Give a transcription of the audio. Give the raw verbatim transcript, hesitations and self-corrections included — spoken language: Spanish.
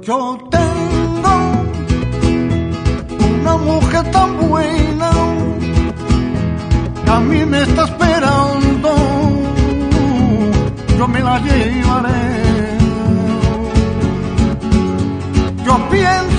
Yo tengo una mujer tan buena que a mí me está esperando, yo me la llevaré. Yo pienso